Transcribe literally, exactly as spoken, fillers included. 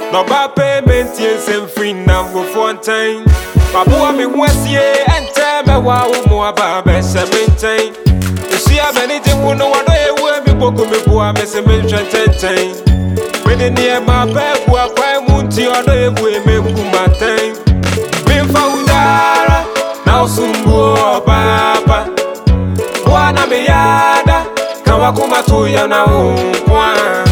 No bad payment, yes, and free now for fountain. Babua me was ye and tell me wow more about seventeen. You see, I'm anything who know what I will be book me for a message ten. When the near my back, what I want to your day, we make my time. Been found now soon go papa. Wana me yada, Kawakuma to ya now.